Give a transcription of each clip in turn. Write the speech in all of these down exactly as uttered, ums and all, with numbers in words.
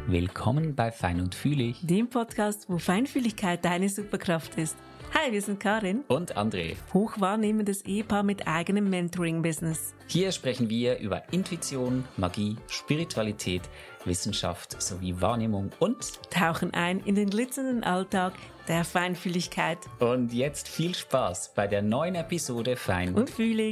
Willkommen bei Fein und Fühlig, dem Podcast, wo Feinfühligkeit deine Superkraft ist. Hi, wir sind Karin und André, hochwahrnehmendes Ehepaar mit eigenem Mentoring-Business. Hier sprechen wir über Intuition, Magie, Spiritualität, Wissenschaft sowie Wahrnehmung und tauchen ein in den glitzernden Alltag der Feinfühligkeit. Und jetzt viel Spaß bei der neuen Episode Fein und Fühlig.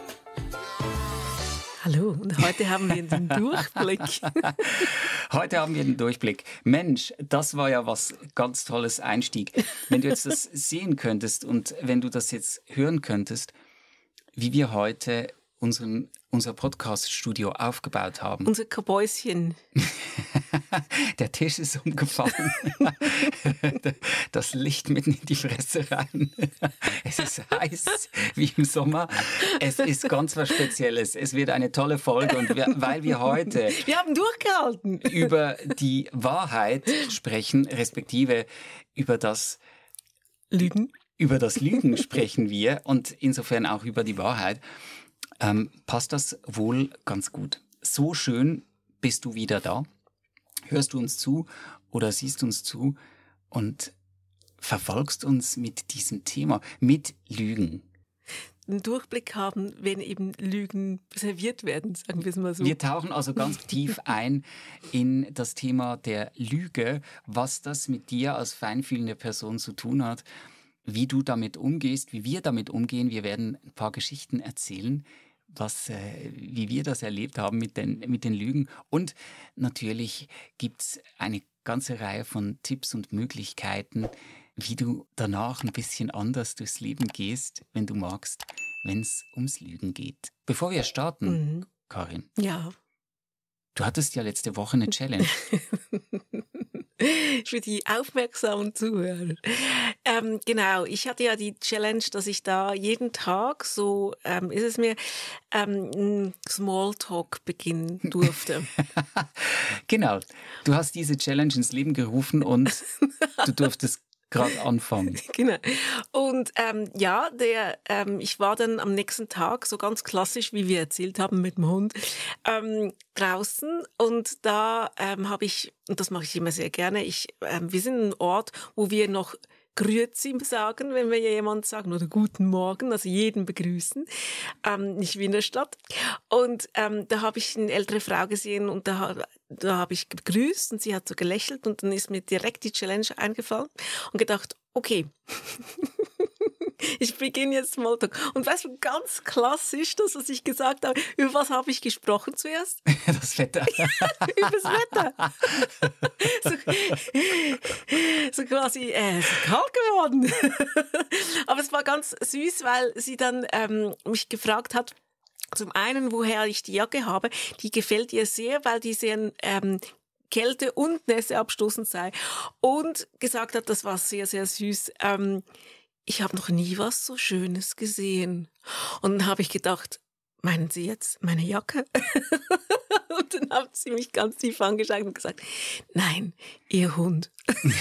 Hallo, und heute haben wir den Durchblick. Heute haben wir den Durchblick. Mensch, das war ja was ganz tolles Einstieg. Wenn du jetzt das sehen könntest und wenn du das jetzt hören könntest, wie wir heute unseren, unser Podcast-Studio aufgebaut haben. Unser Kabäuschen. Der Tisch ist umgefallen. Das Licht mitten in die Fresse rein. Es ist heiß wie im Sommer. Es ist ganz was Spezielles. Es wird eine tolle Folge. Und wir, weil wir heute wir haben durchgehalten. über die Wahrheit sprechen, respektive über das Lügen. Über das Lügen sprechen wir und insofern auch über die Wahrheit. Ähm, passt das wohl ganz gut. So schön bist du wieder da. Hörst du uns zu oder siehst uns zu und verfolgst uns mit diesem Thema, mit Lügen. Einen Durchblick haben, wenn eben Lügen serviert werden, sagen wir es mal so. Wir tauchen also ganz tief ein in das Thema der Lüge, was das mit dir als feinfühlende Person zu tun hat, wie du damit umgehst, wie wir damit umgehen. Wir werden ein paar Geschichten erzählen, was, äh, wie wir das erlebt haben mit den, mit den Lügen. Und natürlich gibt es eine ganze Reihe von Tipps und Möglichkeiten, wie du danach ein bisschen anders durchs Leben gehst, wenn du magst, wenn es ums Lügen geht. Bevor wir starten, mhm. Karin. Ja. Du hattest ja letzte Woche eine Challenge. Für die aufmerksamen Zuhörer. Ähm, genau, ich hatte ja die Challenge, dass ich da jeden Tag, so ähm, ist es mir, ähm, Smalltalk beginnen durfte. Genau, du hast diese Challenge ins Leben gerufen und du durftest gerade anfangen. Genau. Und ähm, ja, der, ähm, ich war dann am nächsten Tag, so ganz klassisch, wie wir erzählt haben mit dem Hund, ähm, draußen. Und da ähm, habe ich, und das mache ich immer sehr gerne, ich, ähm, wir sind ein Ort, wo wir noch Grüezi sagen, wenn wir jemand sagen, oder Guten Morgen, also jeden begrüßen, ähm, nicht wie in der Stadt. Und ähm, da habe ich eine ältere Frau gesehen und da, da habe ich begrüßt und sie hat so gelächelt und dann ist mir direkt die Challenge eingefallen und gedacht, okay, ich beginne jetzt Smalltalk. Und weißt du, ganz klassisch, das, was ich gesagt habe, über was habe ich gesprochen zuerst? Das Wetter. Über das Wetter. So, so quasi, äh, es ist kalt geworden. Aber es war ganz süß, weil sie dann ähm, mich gefragt hat, zum einen, woher ich die Jacke habe. Die gefällt ihr sehr, weil die sehr ähm, Kälte und Nässe abstoßend sei. Und gesagt hat, das war sehr, sehr süß, ähm, ich habe noch nie was so Schönes gesehen. Und dann habe ich gedacht, meinen Sie jetzt meine Jacke? Und dann hat sie mich ganz tief angeschaut und gesagt, nein, Ihr Hund.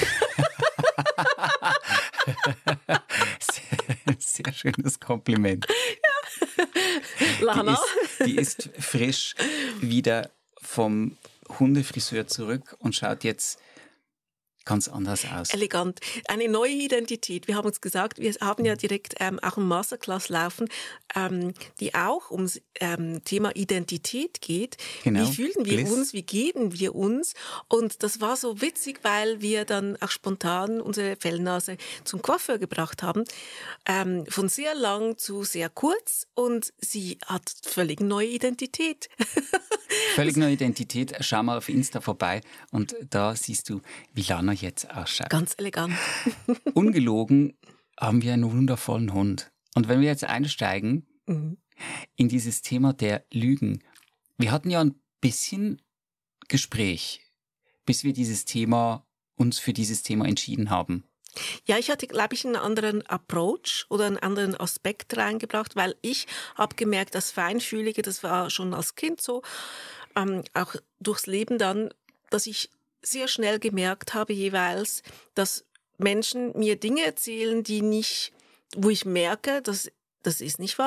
sehr, sehr schönes Kompliment. Ja. Lana. Die ist, die ist frisch wieder vom Hundefriseur zurück und schaut jetzt ganz anders aus. Elegant. Eine neue Identität. Wir haben uns gesagt, wir haben ja direkt ähm, auch eine Masterclass laufen, ähm, die auch ums ähm, Thema Identität geht. Genau. Wie fühlen wir Bliss. uns? Wie geben wir uns? Und das war so witzig, weil wir dann auch spontan unsere Fellnase zum Coiffeur gebracht haben. Ähm, von sehr lang zu sehr kurz und sie hat völlig neue Identität. Völlig neue Identität. Schau mal auf Insta vorbei und da siehst du, wie Lana jetzt ausschaut. Ganz elegant. Ungelogen haben wir einen wundervollen Hund. Und wenn wir jetzt einsteigen mhm. in dieses Thema der Lügen. Wir hatten ja ein bisschen Gespräch, bis wir dieses Thema, uns für dieses Thema entschieden haben. Ja, ich hatte, glaube ich, einen anderen Approach oder einen anderen Aspekt reingebracht, weil ich habe gemerkt, das Feinfühlige, das war schon als Kind so, ähm, auch durchs Leben dann, dass ich sehr schnell gemerkt habe jeweils, dass Menschen mir Dinge erzählen, die nicht, wo ich merke, dass das ist nicht wahr.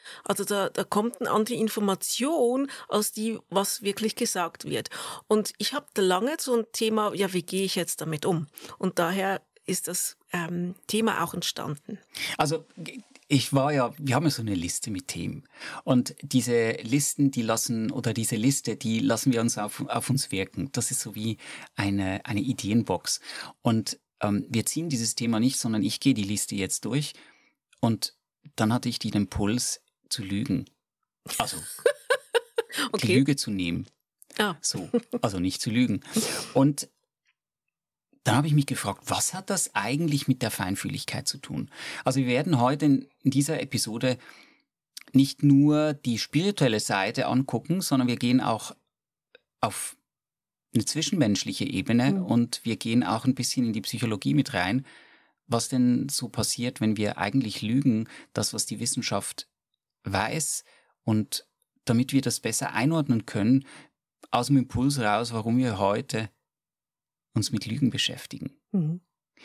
Also da, da kommt eine andere Information als die, was wirklich gesagt wird. Und ich habe da lange so ein Thema, ja, wie gehe ich jetzt damit um? Und daher ist das ähm, Thema auch entstanden. Also ich war ja, wir haben ja so eine Liste mit Themen. Und diese Listen, die lassen, oder diese Liste, die lassen wir uns auf, auf uns wirken. Das ist so wie eine, eine Ideenbox. Und ähm, wir ziehen dieses Thema nicht, sondern ich gehe die Liste jetzt durch. Und dann hatte ich den Impuls zu lügen. Also Okay. die Lüge zu nehmen. Ah. So, also nicht zu lügen. Und dann habe ich mich gefragt, was hat das eigentlich mit der Feinfühligkeit zu tun? Also wir werden heute in dieser Episode nicht nur die spirituelle Seite angucken, sondern wir gehen auch auf eine zwischenmenschliche Ebene mhm. und wir gehen auch ein bisschen in die Psychologie mit rein, was denn so passiert, wenn wir eigentlich lügen, das, was die Wissenschaft weiß, und damit wir das besser einordnen können, aus dem Impuls raus, warum wir heute uns mit Lügen beschäftigen. Mhm.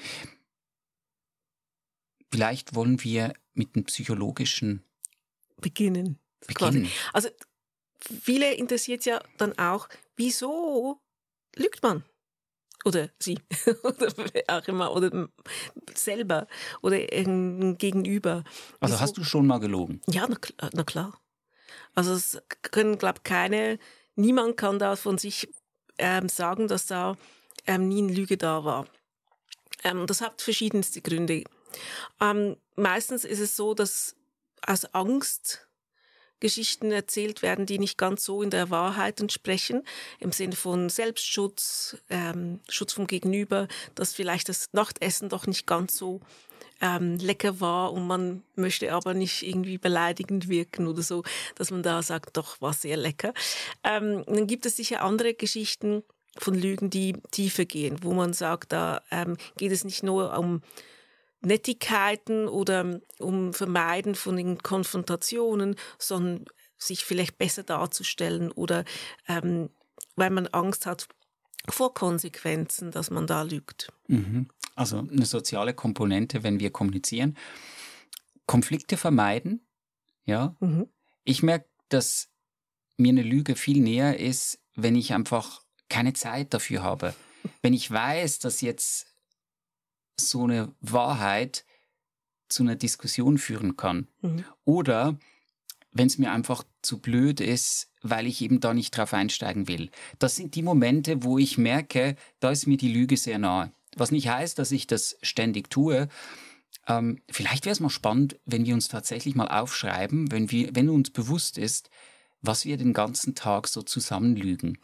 Vielleicht wollen wir mit dem psychologischen beginnen. beginnen. Quasi. Also viele interessiert ja dann auch, wieso lügt man? Oder sie, oder wer auch immer, oder selber, oder irgendein Gegenüber. Also wieso? Hast du schon mal gelogen? Ja, na, na klar. Also es können, glaube ich, keine, niemand kann da von sich ähm, sagen, dass da ähm, nie eine Lüge da war. Ähm, das hat verschiedenste Gründe. Ähm, meistens ist es so, dass aus Angst Geschichten erzählt werden, die nicht ganz so in der Wahrheit entsprechen, im Sinne von Selbstschutz, ähm, Schutz vom Gegenüber, dass vielleicht das Nachtessen doch nicht ganz so ähm, lecker war und man möchte aber nicht irgendwie beleidigend wirken oder so, dass man da sagt, doch, war sehr lecker. Ähm, dann gibt es sicher andere Geschichten von Lügen, die tiefer gehen, wo man sagt, da ähm, geht es nicht nur um Nettigkeiten oder um Vermeiden von den Konfrontationen, sondern sich vielleicht besser darzustellen oder ähm, weil man Angst hat vor Konsequenzen, dass man da lügt. Mhm. Also eine soziale Komponente, wenn wir kommunizieren. Konflikte vermeiden, ja. Mhm. Ich merke, dass mir eine Lüge viel näher ist, wenn ich einfach keine Zeit dafür habe. Wenn ich weiß, dass jetzt so eine Wahrheit zu einer Diskussion führen kann. Mhm. Oder wenn es mir einfach zu blöd ist, weil ich eben da nicht drauf einsteigen will. Das sind die Momente, wo ich merke, da ist mir die Lüge sehr nahe. Was nicht heißt, dass ich das ständig tue. Ähm, vielleicht wäre es mal spannend, wenn wir uns tatsächlich mal aufschreiben, wenn, wir, wenn uns bewusst ist, was wir den ganzen Tag so zusammenlügen.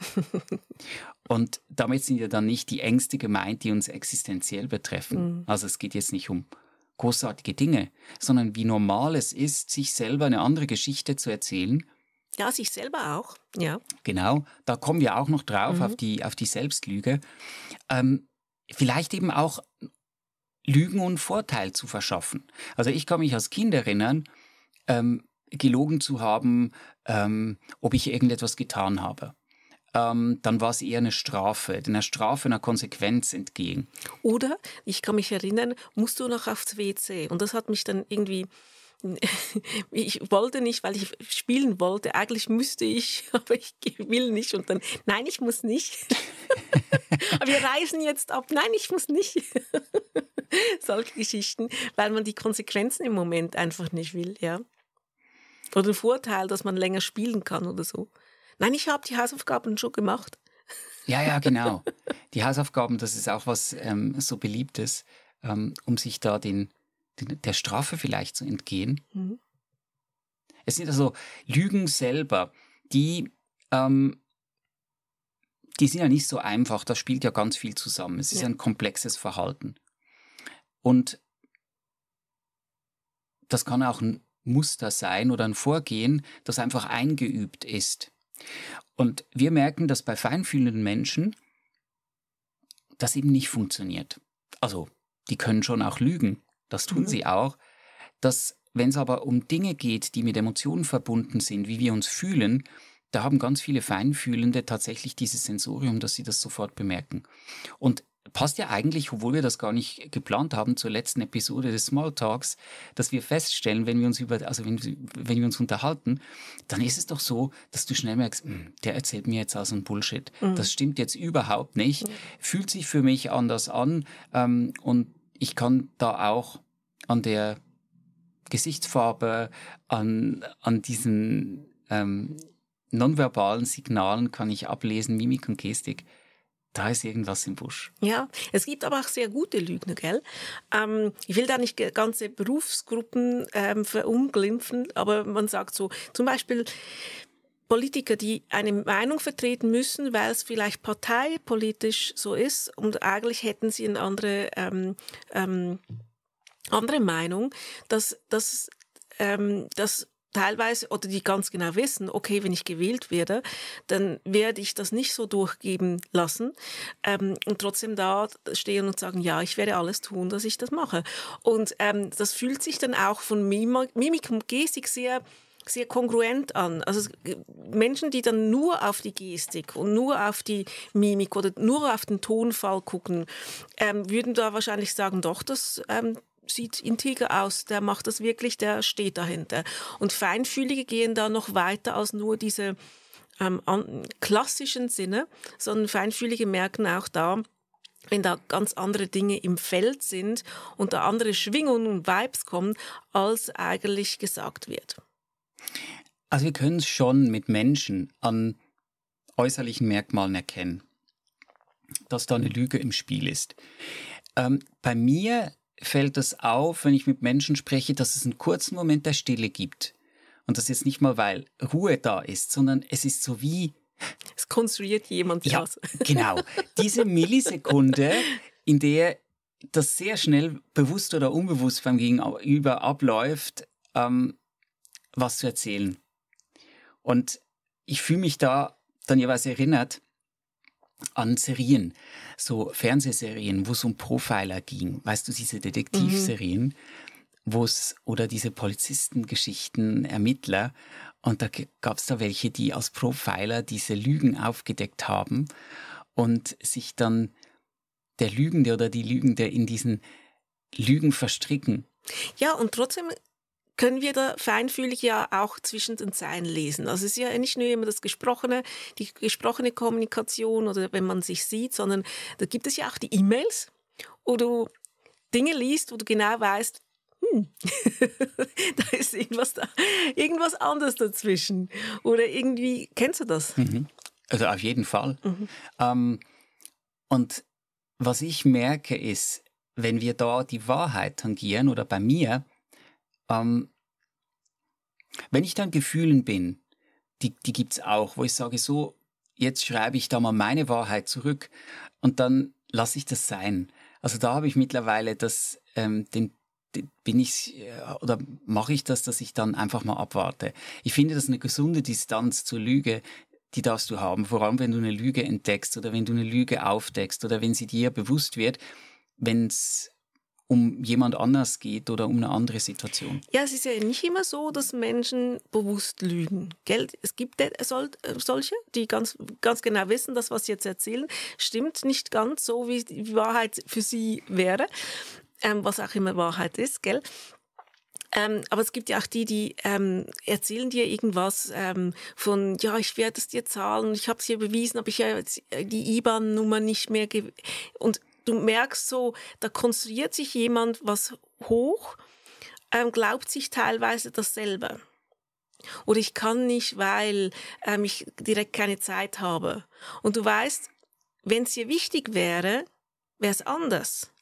Und damit sind ja dann nicht die Ängste gemeint, die uns existenziell betreffen. Mhm. Also es geht jetzt nicht um großartige Dinge, sondern wie normal es ist, sich selber eine andere Geschichte zu erzählen. Ja, sich selber auch, ja. Genau, da kommen wir auch noch drauf, mhm. auf die, auf die Selbstlüge. Ähm, vielleicht eben auch Lügen und Vorteil zu verschaffen. Also ich kann mich als Kind erinnern, ähm, gelogen zu haben, ähm, ob ich irgendetwas getan habe. Ähm, dann war es eher eine Strafe, einer Strafe, einer Konsequenz entgegen. Oder, ich kann mich erinnern, musst du noch aufs W C? Und das hat mich dann irgendwie, ich wollte nicht, weil ich spielen wollte. Eigentlich müsste ich, aber ich will nicht. Und dann, nein, ich muss nicht. Aber wir reisen jetzt ab. Nein, ich muss nicht. Solche Geschichten, weil man die Konsequenzen im Moment einfach nicht will, ja. Oder den Vorteil, dass man länger spielen kann oder so. Nein, ich habe die Hausaufgaben schon gemacht. Ja, ja, genau. Die Hausaufgaben, das ist auch was ähm, so Beliebtes, ähm, um sich da den, den, der Strafe vielleicht zu entgehen. Mhm. Es sind also Lügen selber, die, ähm, die sind ja nicht so einfach, da spielt ja ganz viel zusammen. Es ist ja ein komplexes Verhalten. Und das kann auch ein Muster sein oder ein Vorgehen, das einfach eingeübt ist. Und wir merken, dass bei feinfühlenden Menschen das eben nicht funktioniert. Also, die können schon auch lügen, das tun mhm. sie auch. Dass, wenn es aber um Dinge geht, die mit Emotionen verbunden sind, wie wir uns fühlen, da haben ganz viele Feinfühlende tatsächlich dieses Sensorium, dass sie das sofort bemerken. Und passt ja eigentlich, obwohl wir das gar nicht geplant haben, zur letzten Episode des Smalltalks, dass wir feststellen, wenn wir uns über, also wenn, wenn wir uns unterhalten, dann ist es doch so, dass du schnell merkst, der erzählt mir jetzt also einen Bullshit. Mhm. Das stimmt jetzt überhaupt nicht, mhm. fühlt sich für mich anders an ähm, und ich kann da auch an der Gesichtsfarbe, an, an diesen ähm, nonverbalen Signalen kann ich ablesen, Mimik und Gestik. Da ist irgendwas im Busch. Ja, es gibt aber auch sehr gute Lügner, gell? Ähm, ich will da nicht ganze Berufsgruppen ähm, verunglimpfen, aber man sagt so, zum Beispiel Politiker, die eine Meinung vertreten müssen, weil es vielleicht parteipolitisch so ist und eigentlich hätten sie eine andere, ähm, ähm, andere Meinung, dass, dass, ähm, dass teilweise, oder die ganz genau wissen, okay, wenn ich gewählt werde, dann werde ich das nicht so durchgeben lassen ähm, und trotzdem da stehen und sagen, ja, ich werde alles tun, dass ich das mache. Und ähm, das fühlt sich dann auch von Mimik und Gestik sehr sehr kongruent an. Also Menschen, die dann nur auf die Gestik und nur auf die Mimik oder nur auf den Tonfall gucken, ähm, würden da wahrscheinlich sagen, doch, das ähm, sieht integer aus, der macht das wirklich, der steht dahinter. Und Feinfühlige gehen da noch weiter als nur diese ähm, an, klassischen Sinne, sondern Feinfühlige merken auch da, wenn da ganz andere Dinge im Feld sind und da andere Schwingungen und Vibes kommen, als eigentlich gesagt wird. Also wir können es schon mit Menschen an äußerlichen Merkmalen erkennen, dass da eine Lüge im Spiel ist. Ähm, bei mir fällt das auf, wenn ich mit Menschen spreche, dass es einen kurzen Moment der Stille gibt. Und das jetzt nicht mal, weil Ruhe da ist, sondern es ist so wie... Es konstruiert jemand ja, aus. Genau. Diese Millisekunde, in der das sehr schnell bewusst oder unbewusst beim Gegenüber abläuft, ähm, was zu erzählen. Und ich fühle mich da dann jeweils erinnert an Serien, so Fernsehserien, wo es um Profiler ging. Weißt du, diese Detektivserien, mhm. wo es, oder diese Polizistengeschichten, Ermittler. Und da gab es da welche, die als Profiler diese Lügen aufgedeckt haben und sich dann der Lügende oder die Lügende in diesen Lügen verstricken. Ja, und trotzdem können wir da feinfühlig ja auch zwischen den Zeilen lesen. Also es ist ja nicht nur immer das Gesprochene, die gesprochene Kommunikation oder wenn man sich sieht, sondern da gibt es ja auch die E-Mails, wo du Dinge liest, wo du genau weißt, hm, da ist irgendwas da, irgendwas anderes dazwischen. Oder irgendwie, kennst du das? Mhm. Also auf jeden Fall. Mhm. Ähm, und was ich merke ist, wenn wir da die Wahrheit tangieren oder bei mir, Ähm, wenn ich dann Gefühlen bin, die, die gibt es auch, wo ich sage, so, jetzt schreibe ich da mal meine Wahrheit zurück und dann lasse ich das sein. Also da habe ich mittlerweile das, ähm, den, den bin ich, oder mache ich das, dass ich dann einfach mal abwarte. Ich finde, das ist eine gesunde Distanz zur Lüge, die darfst du haben, vor allem wenn du eine Lüge entdeckst oder wenn du eine Lüge aufdeckst oder wenn sie dir bewusst wird, wenn es um jemand anders geht oder um eine andere Situation. Ja, es ist ja nicht immer so, dass Menschen bewusst lügen. Gell? Es gibt solche, die ganz, ganz genau wissen, dass was sie jetzt erzählen, stimmt nicht ganz so, wie die Wahrheit für sie wäre, ähm, was auch immer Wahrheit ist. Gell? Ähm, aber es gibt ja auch die, die ähm, erzählen dir irgendwas ähm, von, ja, ich werde es dir zahlen, ich habe es dir bewiesen, aber ich habe die I B A N-Nummer nicht mehr ge- und du merkst so, da konstruiert sich jemand was hoch, ähm, glaubt sich teilweise dasselbe. Oder ich kann nicht, weil ähm, ich direkt keine Zeit habe. Und du weißt, wenn es dir wichtig wäre, wäre es anders.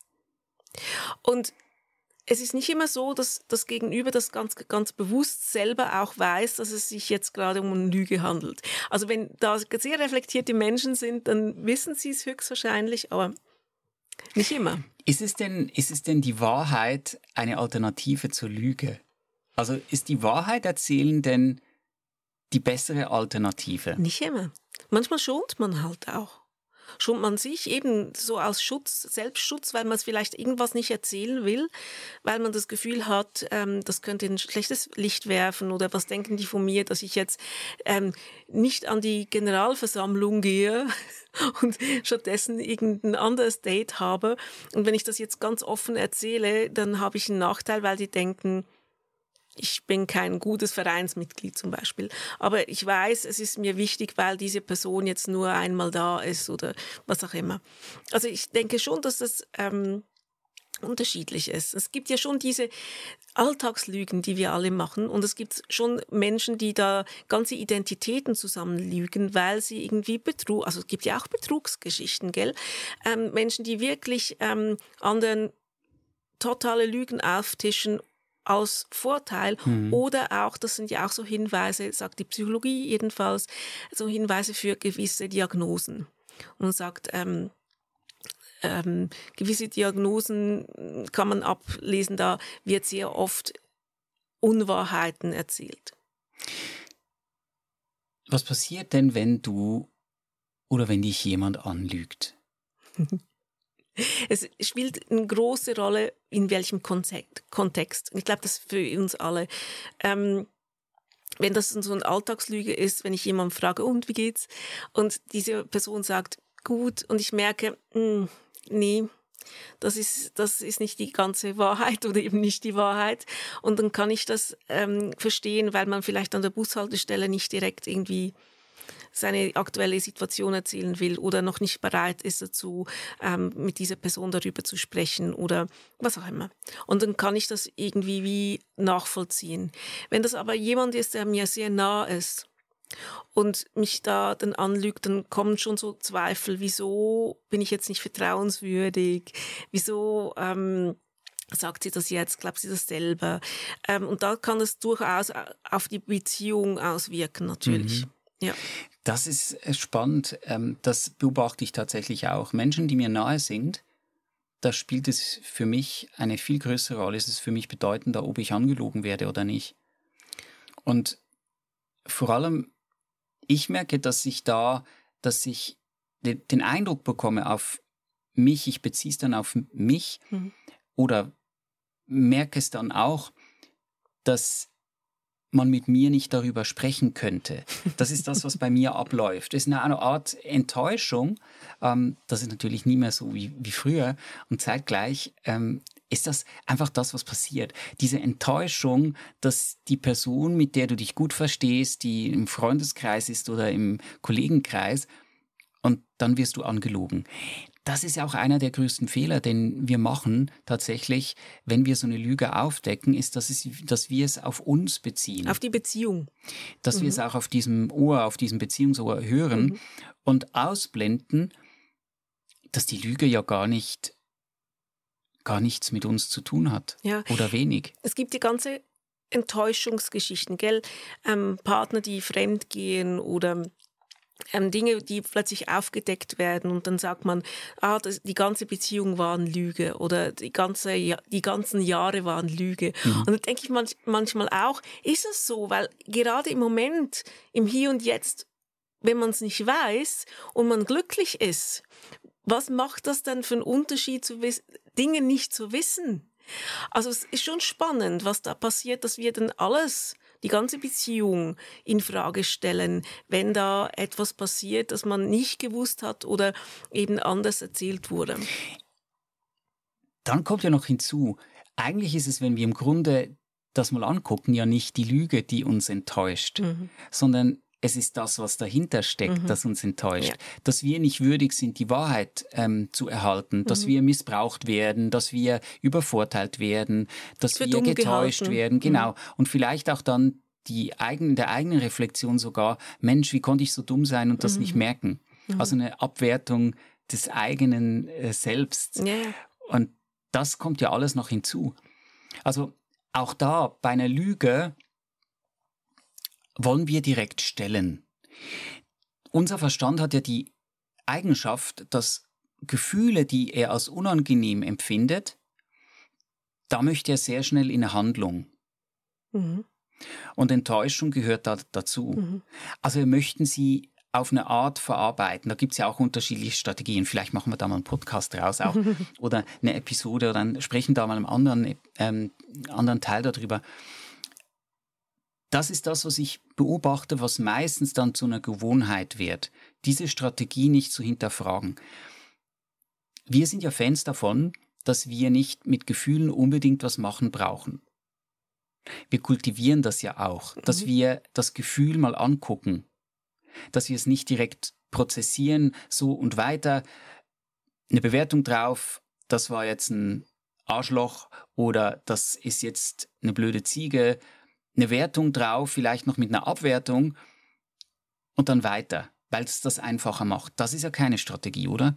Und es ist nicht immer so, dass das Gegenüber das ganz, ganz bewusst selber auch weiß, dass es sich jetzt gerade um eine Lüge handelt. Also wenn da sehr reflektierte Menschen sind, dann wissen sie es höchstwahrscheinlich, aber nicht immer. Ist es denn, ist es denn die Wahrheit eine Alternative zur Lüge? Also ist die Wahrheit erzählen denn die bessere Alternative? Nicht immer. Manchmal schont man halt auch. schont man sich eben so aus Schutz, Selbstschutz, weil man es vielleicht irgendwas nicht erzählen will, weil man das Gefühl hat, ähm, das könnte ein schlechtes Licht werfen oder was denken die von mir, dass ich jetzt ähm, nicht an die Generalversammlung gehe und stattdessen irgendein anderes Date habe. Und wenn ich das jetzt ganz offen erzähle, dann habe ich einen Nachteil, weil die denken, ich bin kein gutes Vereinsmitglied zum Beispiel. Aber ich weiß, es ist mir wichtig, weil diese Person jetzt nur einmal da ist oder was auch immer. Also ich denke schon, dass das ähm, unterschiedlich ist. Es gibt ja schon diese Alltagslügen, die wir alle machen. Und es gibt schon Menschen, die da ganze Identitäten zusammenlügen, weil sie irgendwie Betrug, also es gibt ja auch Betrugsgeschichten, gell? Ähm, Menschen, die wirklich ähm, anderen totale Lügen auftischen, aus Vorteil mhm. oder auch, das sind ja auch so Hinweise, sagt die Psychologie jedenfalls, so Hinweise für gewisse Diagnosen. Und sagt, ähm, ähm, gewisse Diagnosen kann man ablesen, da wird sehr oft Unwahrheiten erzählt. Was passiert denn, wenn du oder wenn dich jemand anlügt? Es spielt eine große Rolle, in welchem Kontext. Ich glaube, das ist für uns alle. Ähm, wenn das so eine Alltagslüge ist, wenn ich jemanden frage, und wie geht's? Und diese Person sagt, gut, und ich merke, mh, nee, das ist, das ist nicht die ganze Wahrheit oder eben nicht die Wahrheit. Und dann kann ich das ähm, verstehen, weil man vielleicht an der Bushaltestelle nicht direkt irgendwie seine aktuelle Situation erzählen will oder noch nicht bereit ist dazu, ähm, mit dieser Person darüber zu sprechen oder was auch immer. Und dann kann ich das irgendwie wie nachvollziehen. Wenn das aber jemand ist, der mir sehr nah ist und mich da dann anlügt, dann kommen schon so Zweifel, wieso bin ich jetzt nicht vertrauenswürdig, wieso ähm, sagt sie das jetzt, glaubt sie das selber? Ähm, und da kann es durchaus auf die Beziehung auswirken, natürlich. Mhm. Ja. Das ist spannend. Das beobachte ich tatsächlich auch. Menschen, die mir nahe sind, da spielt es für mich eine viel größere Rolle. Es ist für mich bedeutender, ob ich angelogen werde oder nicht. Und vor allem, ich merke, dass ich da, dass ich den Eindruck bekomme auf mich, ich beziehe es dann auf mich mhm. oder merke es dann auch, dass man mit mir nicht darüber sprechen könnte. Das ist das, was bei mir abläuft. Es ist eine Art Enttäuschung. Ähm, das ist natürlich nie mehr so wie, wie früher. Und zeitgleich ähm, ist das einfach das, was passiert. Diese Enttäuschung, dass die Person, mit der du dich gut verstehst, die im Freundeskreis ist oder im Kollegenkreis, und dann wirst du angelogen. Das ist ja auch einer der größten Fehler, den wir machen tatsächlich, wenn wir so eine Lüge aufdecken, ist, dass, es, dass wir es auf uns beziehen. Auf die Beziehung. Dass mhm. wir es auch auf diesem Ohr, auf diesem Beziehungsohr hören mhm. und ausblenden, dass die Lüge ja gar nicht, gar nichts mit uns zu tun hat. Ja. Oder wenig. Es gibt die ganze Enttäuschungsgeschichten, gell? Ähm, Partner, die fremdgehen oder Ähm, Dinge, die plötzlich aufgedeckt werden und dann sagt man, ah, das, die ganze Beziehung war eine Lüge oder die, ganze, die ganzen Jahre waren Lüge. Mhm. Und dann denke ich manch, manchmal auch, ist es so? Weil gerade im Moment, im Hier und Jetzt, wenn man es nicht weiß und man glücklich ist, was macht das denn für einen Unterschied, zu wiss- Dinge nicht zu wissen? Also es ist schon spannend, was da passiert, dass wir dann alles, die ganze Beziehung in Frage stellen, wenn da etwas passiert, das man nicht gewusst hat oder eben anders erzählt wurde. Dann kommt ja noch hinzu, eigentlich ist es, wenn wir im Grunde das mal angucken, ja nicht die Lüge, die uns enttäuscht, mhm. sondern es ist das, was dahinter steckt, mhm. das uns enttäuscht. Ja. Dass wir nicht würdig sind, die Wahrheit ähm, zu erhalten, dass mhm. wir missbraucht werden, dass wir übervorteilt werden, dass wir getäuscht gehalten. werden. Genau. Mhm. Und vielleicht auch dann die eigenen, der eigenen Reflexion sogar, Mensch, wie konnte ich so dumm sein und das mhm. nicht merken? Mhm. Also eine Abwertung des eigenen äh, Selbst. Ja. Und das kommt ja alles noch hinzu. Also auch da bei einer Lüge wollen wir direkt stellen. Unser Verstand hat ja die Eigenschaft, dass Gefühle, die er als unangenehm empfindet, da möchte er sehr schnell in eine Handlung. Mhm. Und Enttäuschung gehört da dazu. Mhm. Also wir möchten sie auf eine Art verarbeiten. Da gibt es ja auch unterschiedliche Strategien. Vielleicht machen wir da mal einen Podcast draus auch oder eine Episode oder dann sprechen da mal einen anderen, ähm, anderen Teil darüber. Das ist das, was ich beobachte, was meistens dann zu einer Gewohnheit wird. Diese Strategie nicht zu hinterfragen. Wir sind ja Fans davon, dass wir nicht mit Gefühlen unbedingt was machen brauchen. Wir kultivieren das ja auch, dass wir das Gefühl mal angucken, dass wir es nicht direkt prozessieren, so und weiter, eine Bewertung drauf, das war jetzt ein Arschloch oder das ist jetzt eine blöde Ziege, eine Wertung drauf, vielleicht noch mit einer Abwertung und dann weiter, weil es das einfacher macht. Das ist ja keine Strategie, oder?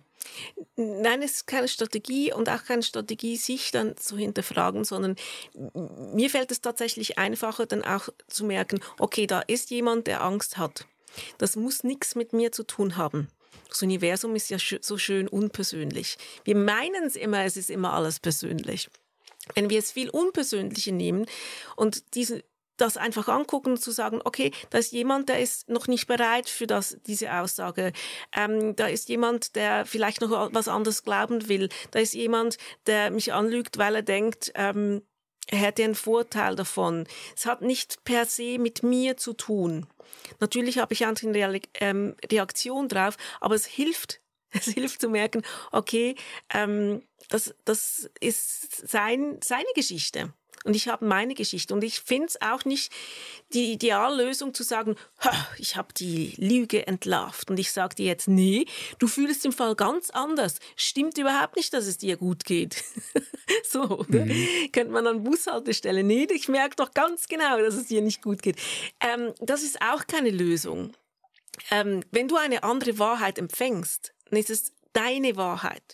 Nein, es ist keine Strategie und auch keine Strategie, sich dann zu hinterfragen, sondern mir fällt es tatsächlich einfacher, dann auch zu merken, okay, da ist jemand, der Angst hat. Das muss nichts mit mir zu tun haben. Das Universum ist ja so schön unpersönlich. Wir meinen es immer, es ist immer alles persönlich. Wenn wir es viel unpersönlicher nehmen und diese das einfach angucken und zu sagen, okay, da ist jemand, der ist noch nicht bereit für das, diese Aussage. Ähm, da ist jemand, der vielleicht noch was anderes glauben will. Da ist jemand, der mich anlügt, weil er denkt, ähm, er hätte einen Vorteil davon. Es hat nicht per se mit mir zu tun. Natürlich habe ich eine Real- ähm, Reaktion drauf, aber es hilft, es hilft zu merken, okay, ähm, das, das ist sein, seine Geschichte. Und ich habe meine Geschichte. Und ich finde es auch nicht die Ideallösung zu sagen, ich habe die Lüge entlarvt. Und ich sage dir jetzt, nee, du fühlst im Fall ganz anders. Stimmt überhaupt nicht, dass es dir gut geht. So, oder? Mhm. Könnte man an Bushaltestelle. Nee, ich merke doch ganz genau, dass es dir nicht gut geht. Ähm, das ist auch keine Lösung. Ähm, wenn du eine andere Wahrheit empfängst, dann ist es deine Wahrheit.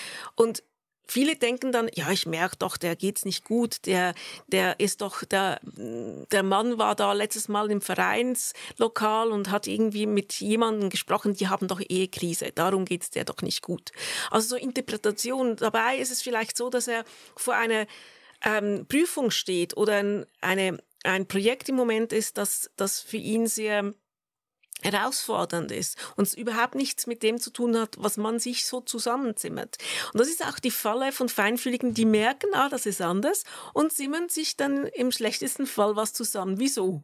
Und viele denken dann, ja, ich merke doch, der geht's nicht gut, der, der ist doch, der, der Mann war da letztes Mal im Vereinslokal und hat irgendwie mit jemandem gesprochen, die haben doch Ehekrise, darum geht's der doch nicht gut. Also so Interpretation, dabei ist es vielleicht so, dass er vor einer ähm, Prüfung steht oder ein, eine, ein Projekt im Moment ist, das, das für ihn sehr herausfordernd ist und es überhaupt nichts mit dem zu tun hat, was man sich so zusammenzimmert. Und das ist auch die Falle von Feinfühligen, die merken, ah, das ist anders und zimmern sich dann im schlechtesten Fall was zusammen. Wieso?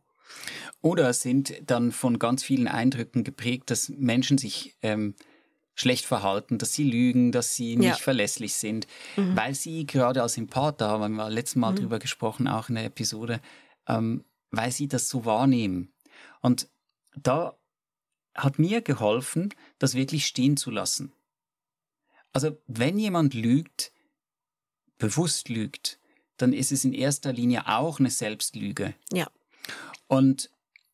Oder sind dann von ganz vielen Eindrücken geprägt, dass Menschen sich ähm, schlecht verhalten, dass sie lügen, dass sie nicht ja. verlässlich sind, mhm. weil sie gerade als Empath, da haben wir letztes Mal mhm. drüber gesprochen, auch in der Episode, ähm, weil sie das so wahrnehmen. Und da hat mir geholfen, das wirklich stehen zu lassen. Also wenn jemand lügt, bewusst lügt, dann ist es in erster Linie auch eine Selbstlüge. Ja. Und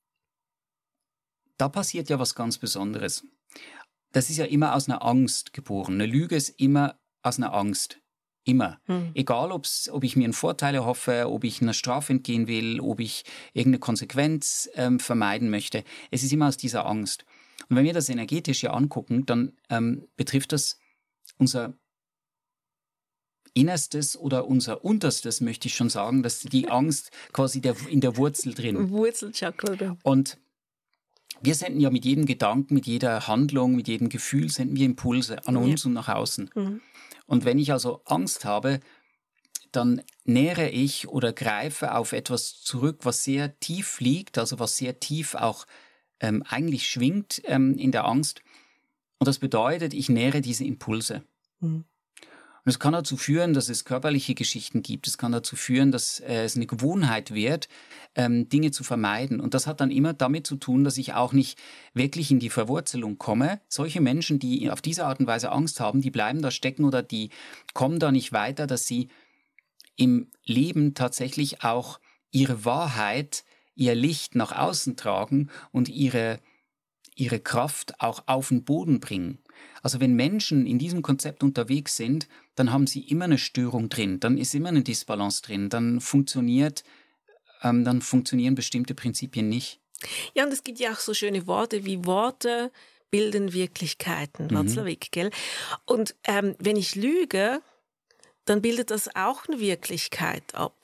da passiert ja was ganz Besonderes. Das ist ja immer aus einer Angst geboren. Eine Lüge ist immer aus einer Angst. Immer. Hm. Egal, ob's, ob ich mir einen Vorteil erhoffe, ob ich einer Strafe entgehen will, ob ich irgendeine Konsequenz ähm, vermeiden möchte. Es ist immer aus dieser Angst. Und wenn wir das energetisch hier angucken, dann ähm, betrifft das unser Innerstes oder unser Unterstes, möchte ich schon sagen, dass die Angst quasi der, in der Wurzel drin. Wurzelchakra. Und wir senden ja mit jedem Gedanken, mit jeder Handlung, mit jedem Gefühl, senden wir Impulse an uns ja. und nach außen. Mhm. Und wenn ich also Angst habe, dann nähere ich oder greife auf etwas zurück, was sehr tief liegt, also was sehr tief auch ähm, eigentlich schwingt ähm, in der Angst. Und das bedeutet, ich nähere diese Impulse. Mhm. Und es kann dazu führen, dass es körperliche Geschichten gibt. Es kann dazu führen, dass äh, es eine Gewohnheit wird, ähm, Dinge zu vermeiden. Und das hat dann immer damit zu tun, dass ich auch nicht wirklich in die Verwurzelung komme. Solche Menschen, die auf diese Art und Weise Angst haben, die bleiben da stecken oder die kommen da nicht weiter, dass sie im Leben tatsächlich auch ihre Wahrheit, ihr Licht nach außen tragen und ihre, ihre Kraft auch auf den Boden bringen. Also wenn Menschen in diesem Konzept unterwegs sind, dann haben sie immer eine Störung drin, dann ist immer eine Disbalance drin, dann funktioniert, ähm, dann funktionieren bestimmte Prinzipien nicht. Ja, und es gibt ja auch so schöne Worte wie Worte bilden Wirklichkeiten, mhm. Watzlawick, gell? Und ähm, wenn ich lüge, dann bildet das auch eine Wirklichkeit ab.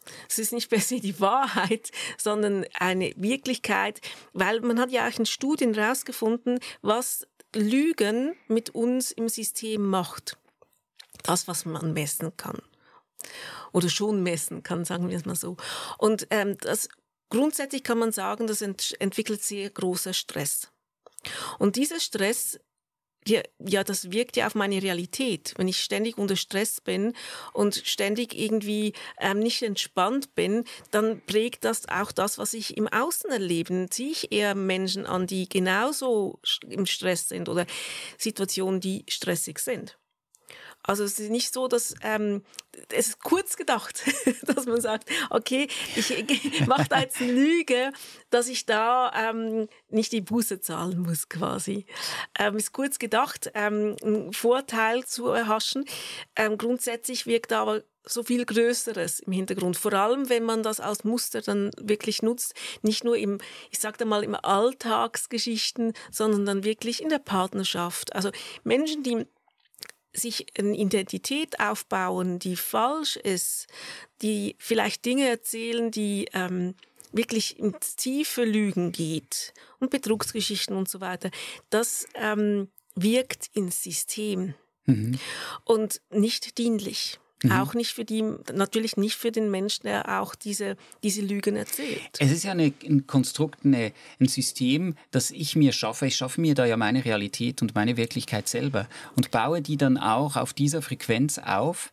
Es ist nicht per se die Wahrheit, sondern eine Wirklichkeit, weil man hat ja auch in Studien herausgefunden, was Lügen mit uns im System macht. Das, was man messen kann. Oder schon messen kann, sagen wir es mal so. Und ähm, das, grundsätzlich kann man sagen, das ent- entwickelt sehr großer Stress. Und dieser Stress, ja, ja, das wirkt ja auf meine Realität. Wenn ich ständig unter Stress bin und ständig irgendwie ähm, nicht entspannt bin, dann prägt das auch das, was ich im Außen erlebe. Ziehe ich eher Menschen an, die genauso im Stress sind oder Situationen, die stressig sind. Also es ist nicht so, dass ähm, es ist kurz gedacht, dass man sagt, okay, ich, ich mache da jetzt eine Lüge, dass ich da ähm, nicht die Buße zahlen muss quasi. Ähm, ist kurz gedacht, ähm, einen Vorteil zu erhaschen. Ähm, grundsätzlich wirkt aber so viel Größeres im Hintergrund. Vor allem, wenn man das als Muster dann wirklich nutzt, nicht nur im, ich sag da mal, im Alltagsgeschichten, sondern dann wirklich in der Partnerschaft. Also Menschen, die sich eine Identität aufbauen, die falsch ist, die vielleicht Dinge erzählen, die ähm, wirklich ins tiefe Lügen geht und Betrugsgeschichten und so weiter, das ähm, wirkt ins System mhm. und nicht dienlich. Mhm. Auch nicht für die, natürlich nicht für den Menschen, der auch diese, diese Lügen erzählt. Es ist ja eine, ein Konstrukt, eine, ein System, das ich mir schaffe. Ich schaffe mir da ja meine Realität und meine Wirklichkeit selber und baue die dann auch auf dieser Frequenz auf,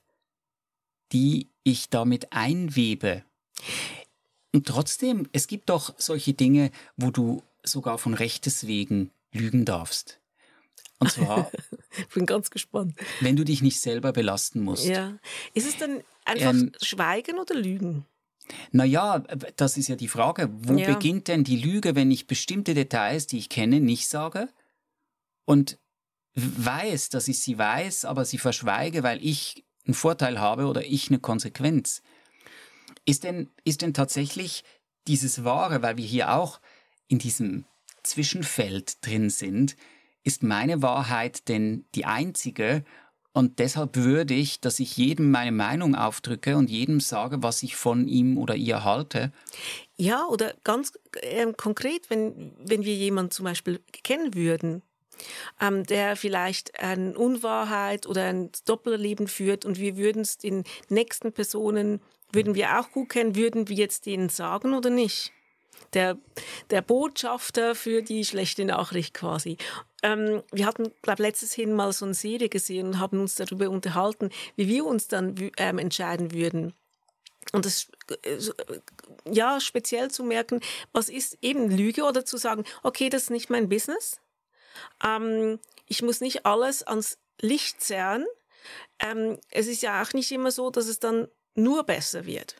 die ich damit einwebe. Und trotzdem, es gibt doch solche Dinge, wo du sogar von Rechtes wegen lügen darfst. Und zwar, ich bin ganz gespannt. Wenn du dich nicht selber belasten musst. Ja. Ist es dann einfach ähm, Schweigen oder Lügen? Naja, das ist ja die Frage. Wo ja. beginnt denn die Lüge, wenn ich bestimmte Details, die ich kenne, nicht sage und weiß, dass ich sie weiß, aber sie verschweige, weil ich einen Vorteil habe oder ich eine Konsequenz? Ist denn, ist denn tatsächlich dieses Wahre, weil wir hier auch in diesem Zwischenfeld drin sind, ist meine Wahrheit denn die einzige? Und deshalb würde ich, dass ich jedem meine Meinung aufdrücke und jedem sage, was ich von ihm oder ihr halte. Ja, oder ganz äh, konkret, wenn, wenn wir jemanden zum Beispiel kennen würden, ähm, der vielleicht eine Unwahrheit oder ein Doppelleben führt und wir würden es den nächsten Personen, würden wir auch gut kennen, würden wir jetzt denen sagen oder nicht? Der, der Botschafter für die schlechte Nachricht quasi. Ähm, wir hatten, glaube ich, letztes Hin mal so eine Serie gesehen und haben uns darüber unterhalten, wie wir uns dann ähm, entscheiden würden. Und das äh, ja speziell zu merken, was ist eben Lüge oder zu sagen, okay, das ist nicht mein Business. Ähm, ich muss nicht alles ans Licht zerren. Ähm, es ist ja auch nicht immer so, dass es dann nur besser wird.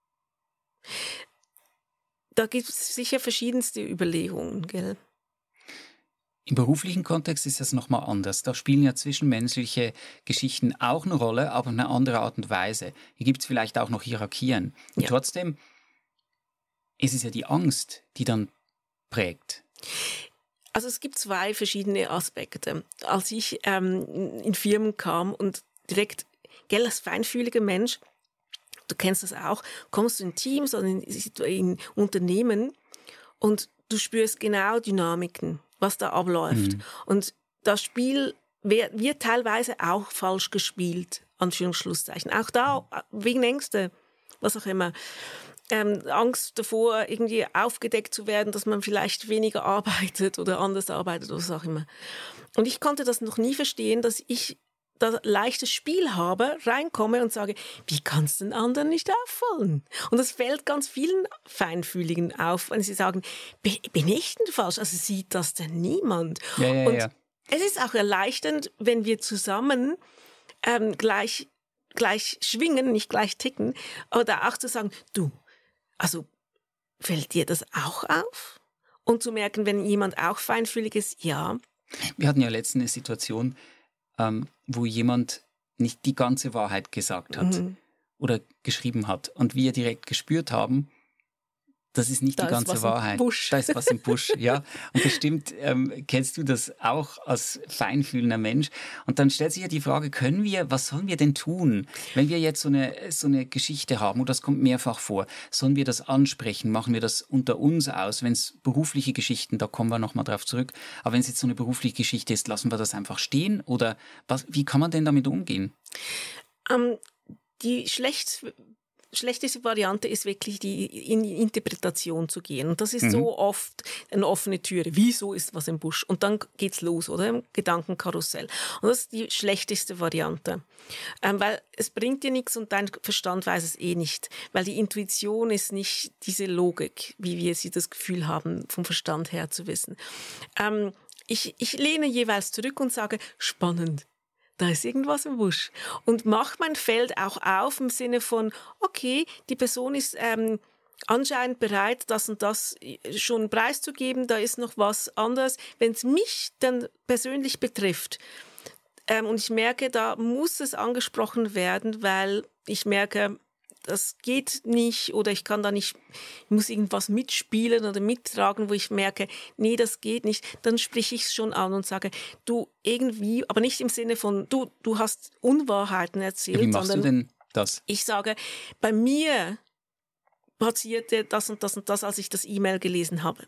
Da gibt es sicher verschiedenste Überlegungen, gell? Im beruflichen Kontext ist das nochmal anders. Da spielen ja zwischenmenschliche Geschichten auch eine Rolle, aber auf eine andere Art und Weise. Hier gibt es vielleicht auch noch Hierarchien. Und ja. trotzdem ist es ja die Angst, die dann prägt. Also es gibt zwei verschiedene Aspekte. Als ich ähm, in Firmen kam und direkt, gell, als feinfühliger Mensch, du kennst das auch, kommst du in Teams oder in, in Unternehmen und du spürst genau Dynamiken, was da abläuft. Mhm. Und das Spiel wird, wird teilweise auch falsch gespielt, Anführungsschlusszeichen. Auch da, wegen Ängste, was auch immer. Ähm, Angst davor, irgendwie aufgedeckt zu werden, dass man vielleicht weniger arbeitet oder anders arbeitet oder was auch immer. Und ich konnte das noch nie verstehen, dass ich das leichtes Spiel habe, reinkomme und sage, wie kann es den anderen nicht auffallen? Und das fällt ganz vielen Feinfühligen auf, wenn sie sagen, bin ich denn falsch? Also sieht das denn niemand? Ja, ja, und ja. Es ist auch erleichternd, wenn wir zusammen ähm, gleich, gleich schwingen, nicht gleich ticken, oder auch zu sagen, du, also fällt dir das auch auf? Und zu merken, wenn jemand auch feinfühlig ist, ja. Wir hatten ja letztens eine Situation, ähm, wo jemand nicht die ganze Wahrheit gesagt hat mhm. oder geschrieben hat. Und wir direkt gespürt haben, Das ist nicht da die ganze ist was Wahrheit. Im Busch. Da ist was im Busch, ja. Und bestimmt ähm, kennst du das auch als feinfühlender Mensch. Und dann stellt sich ja die Frage, können wir, was sollen wir denn tun, wenn wir jetzt so eine, so eine Geschichte haben, und das kommt mehrfach vor, sollen wir das ansprechen, machen wir das unter uns aus, wenn es berufliche Geschichten, da kommen wir nochmal drauf zurück, aber wenn es jetzt so eine berufliche Geschichte ist, lassen wir das einfach stehen, oder was, wie kann man denn damit umgehen? Ähm, die schlecht schlechteste Variante ist wirklich, die in die Interpretation zu gehen. Und das ist mhm. so oft eine offene Türe. Wieso ist was im Busch? Und dann geht's los, oder? Im Gedankenkarussell. Und das ist die schlechteste Variante. Ähm, weil es bringt dir nichts und dein Verstand weiß es eh nicht. Weil die Intuition ist nicht diese Logik, wie wir sie das Gefühl haben, vom Verstand her zu wissen. Ähm, ich, ich lehne jeweils zurück und sage, spannend. Da ist irgendwas im Busch. Und macht mein Feld auch auf im Sinne von, okay, die Person ist ähm, anscheinend bereit, das und das schon preiszugeben, da ist noch was anderes. Wenn es mich dann persönlich betrifft ähm, und ich merke, da muss es angesprochen werden, weil ich merke, das geht nicht oder ich kann da nicht, ich muss irgendwas mitspielen oder mittragen, wo ich merke, nee, das geht nicht, dann spreche ich es schon an und sage, du irgendwie, aber nicht im Sinne von, du, du hast Unwahrheiten erzählt. Ja, wie machst sondern du denn das? Ich sage, bei mir passierte das und das und das, als ich das E-Mail gelesen habe.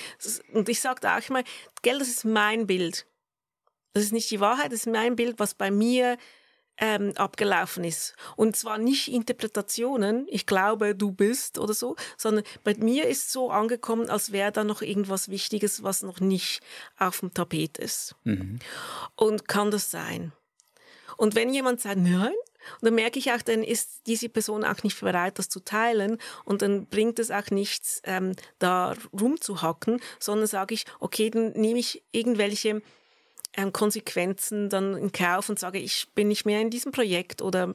Und ich sage da auch immer, gell, das ist mein Bild. Das ist nicht die Wahrheit, das ist mein Bild, was bei mir Ähm, abgelaufen ist. Und zwar nicht Interpretationen, ich glaube, du bist oder so, sondern bei mir ist so angekommen, als wäre da noch irgendwas Wichtiges, was noch nicht auf dem Tapet ist. Mhm. Und kann das sein? Und wenn jemand sagt, nein, und dann merke ich auch, dann ist diese Person auch nicht bereit, das zu teilen und dann bringt es auch nichts, ähm, da rumzuhacken, sondern sage ich, okay, dann nehme ich irgendwelche Ähm, Konsequenzen dann in Kauf und sage, ich bin nicht mehr in diesem Projekt oder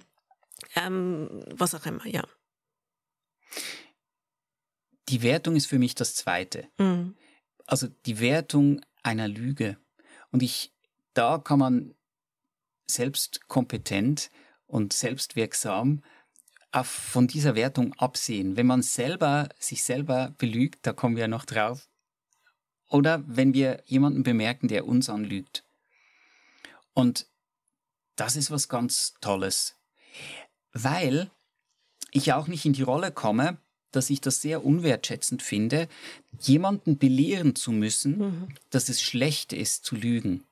ähm, was auch immer, ja. Die Wertung ist für mich das Zweite. Mhm. Also die Wertung einer Lüge. Und ich, da kann man selbst kompetent und selbstwirksam auf, von dieser Wertung absehen. Wenn man selber sich selber belügt, da kommen wir noch drauf. Oder wenn wir jemanden bemerken, der uns anlügt. Und das ist was ganz Tolles, weil ich auch nicht in die Rolle komme, dass ich das sehr unwertschätzend finde, jemanden belehren zu müssen, mhm. dass es schlecht ist, zu lügen.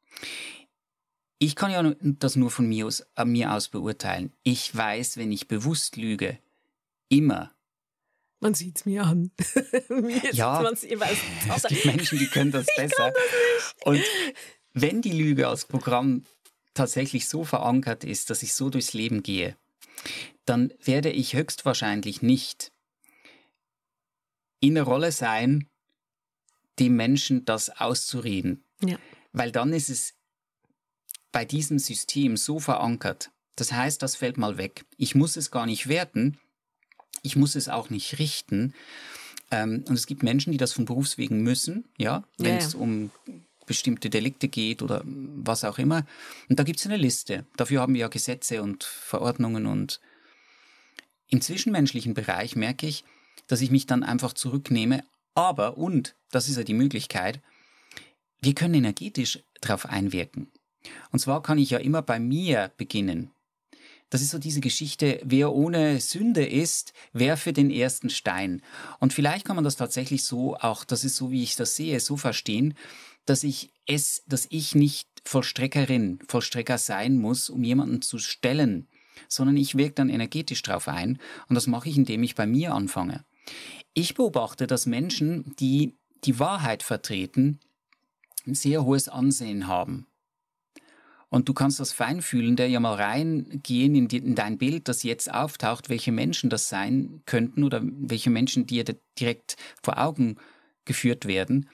Ich kann ja das nur von mir aus, äh, mir aus beurteilen. Ich weiß, wenn ich bewusst lüge, immer. Man sieht es mir an. mir ja, man's jeweils es gibt Menschen, die können das besser. Kann das nicht. Und wenn die Lüge als Programm tatsächlich so verankert ist, dass ich so durchs Leben gehe, dann werde ich höchstwahrscheinlich nicht in der Rolle sein, dem Menschen das auszureden. Ja. Weil dann ist es bei diesem System so verankert. Das heißt, das fällt mal weg. Ich muss es gar nicht werten, ich muss es auch nicht richten. Ähm, und es gibt Menschen, die das von Berufswegen müssen, ja, wenn es ja, ja. um bestimmte Delikte geht oder was auch immer. Und da gibt es eine Liste. Dafür haben wir ja Gesetze und Verordnungen. Und im zwischenmenschlichen Bereich merke ich, dass ich mich dann einfach zurücknehme. Aber, und, das ist ja die Möglichkeit, wir können energetisch darauf einwirken. Und zwar kann ich ja immer bei mir beginnen. Das ist so diese Geschichte, wer ohne Sünde ist, werfe den ersten Stein. Und vielleicht kann man das tatsächlich so, auch das ist so, wie ich das sehe, so verstehen, dass ich es, dass ich nicht Vollstreckerin, Vollstrecker sein muss, um jemanden zu stellen, sondern ich wirke dann energetisch drauf ein. Und das mache ich, indem ich bei mir anfange. Ich beobachte, dass Menschen, die die Wahrheit vertreten, ein sehr hohes Ansehen haben. Und du kannst das Feinfühlende ja mal reingehen in, die, in dein Bild, das jetzt auftaucht, welche Menschen das sein könnten oder welche Menschen dir direkt vor Augen geführt werden.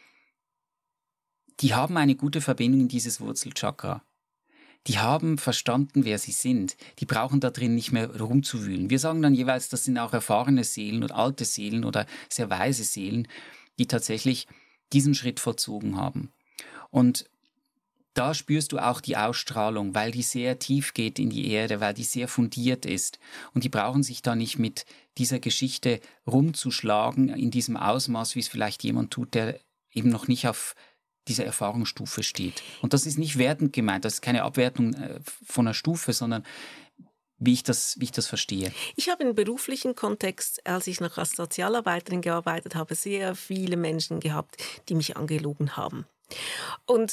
Die haben eine gute Verbindung in dieses Wurzelchakra. Die haben verstanden, wer sie sind. Die brauchen da drin nicht mehr rumzuwühlen. Wir sagen dann jeweils, das sind auch erfahrene Seelen oder alte Seelen oder sehr weise Seelen, die tatsächlich diesen Schritt vollzogen haben. Und da spürst du auch die Ausstrahlung, weil die sehr tief geht in die Erde, weil die sehr fundiert ist. Und die brauchen sich da nicht mit dieser Geschichte rumzuschlagen in diesem Ausmaß, wie es vielleicht jemand tut, der eben noch nicht auf dieser Erfahrungsstufe steht. Und das ist nicht wertend gemeint, das ist keine Abwertung äh, von einer Stufe, sondern wie ich das, wie ich das verstehe. Ich habe im beruflichen Kontext, als ich noch als Sozialarbeiterin gearbeitet habe, sehr viele Menschen gehabt, die mich angelogen haben. Und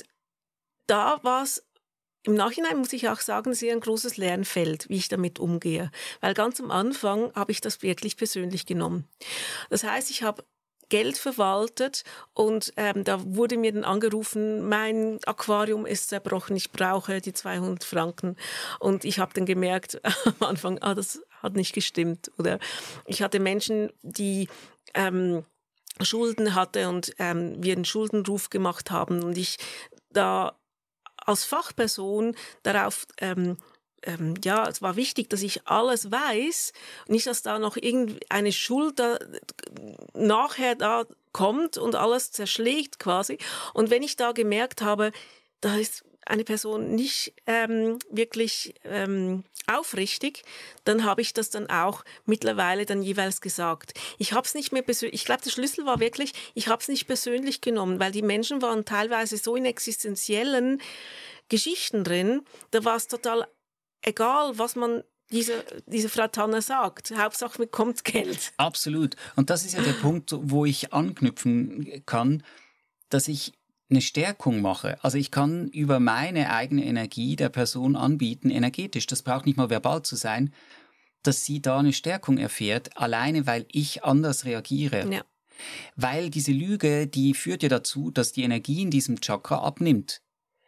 da war es im Nachhinein, muss ich auch sagen, sehr ein großes Lernfeld, wie ich damit umgehe. Weil ganz am Anfang habe ich das wirklich persönlich genommen. Das heißt, ich habe Geld verwaltet und ähm, da wurde mir dann angerufen, mein Aquarium ist zerbrochen, ich brauche die zweihundert Franken. Und ich habe dann gemerkt am Anfang, ah, das hat nicht gestimmt. Oder ich hatte Menschen, die ähm, Schulden hatte und ähm, wir einen Schuldenruf gemacht haben und ich da als Fachperson darauf ähm, Ähm, ja, es war wichtig, dass ich alles weiß, nicht, dass da noch irgendeine Schuld da, nachher da kommt und alles zerschlägt quasi. Und wenn ich da gemerkt habe, da ist eine Person nicht ähm, wirklich ähm, aufrichtig, dann habe ich das dann auch mittlerweile dann jeweils gesagt. Ich habe es nicht mehr persönlich, ich glaube, der Schlüssel war wirklich, ich habe es nicht persönlich genommen, weil die Menschen waren teilweise so in existenziellen Geschichten drin, da war es total egal, was man diese, diese Frau Tanner sagt. Hauptsache, mir kommt Geld. Absolut. Und das ist ja der Punkt, wo ich anknüpfen kann, dass ich eine Stärkung mache. Also ich kann über meine eigene Energie der Person anbieten, energetisch, das braucht nicht mal verbal zu sein, dass sie da eine Stärkung erfährt, alleine weil ich anders reagiere. Ja. Weil diese Lüge, die führt ja dazu, dass die Energie in diesem Chakra abnimmt.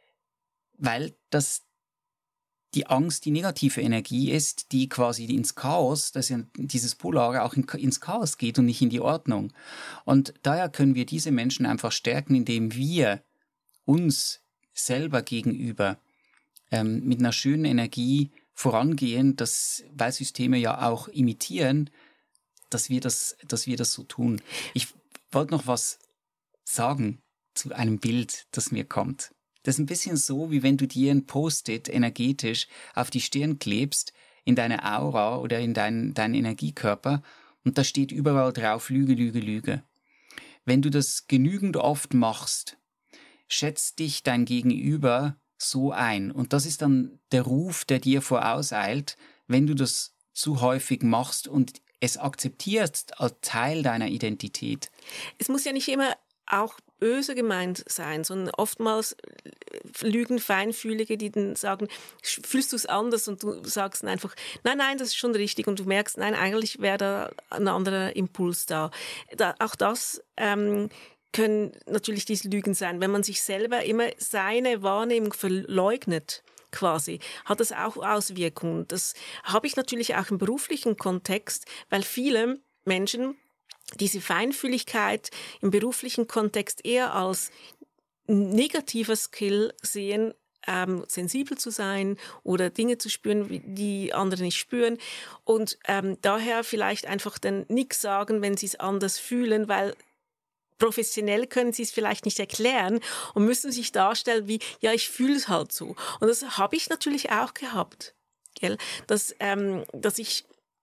Weil das die Angst die negative Energie ist, die quasi ins Chaos, dass ja dieses Polare auch in, ins Chaos geht und nicht in die Ordnung. Und daher können wir diese Menschen einfach stärken, indem wir uns selber gegenüber ähm, mit einer schönen Energie vorangehen, dass, weil Systeme ja auch imitieren, dass wir das, dass wir das so tun. Ich wollte noch was sagen zu einem Bild, das mir kommt. Das ist ein bisschen so, wie wenn du dir ein Post-it energetisch auf die Stirn klebst, in deine Aura oder in deinen, deinen Energiekörper und da steht überall drauf Lüge, Lüge, Lüge. Wenn du das genügend oft machst, schätzt dich dein Gegenüber so ein und das ist dann der Ruf, der dir vorauseilt, wenn du das zu häufig machst und es akzeptierst als Teil deiner Identität. Es muss ja nicht immer auch böse gemeint sein, sondern oftmals lügen Feinfühlige, die dann sagen, fühlst du es anders und du sagst dann einfach, nein, nein, das ist schon richtig und du merkst, nein, eigentlich wäre da ein anderer Impuls da. da auch das ähm, können natürlich diese Lügen sein. Wenn man sich selber immer seine Wahrnehmung verleugnet, quasi, hat das auch Auswirkungen. Das habe ich natürlich auch im beruflichen Kontext, weil viele Menschen diese Feinfühligkeit im beruflichen Kontext eher als negativer Skill sehen, ähm, sensibel zu sein oder Dinge zu spüren, die andere nicht spüren und ähm, daher vielleicht einfach dann nichts sagen, wenn sie es anders fühlen, weil professionell können sie es vielleicht nicht erklären und müssen sich darstellen wie, ja, ich fühle es halt so. Und das habe ich natürlich auch gehabt, gell? Dass, ähm, dass ich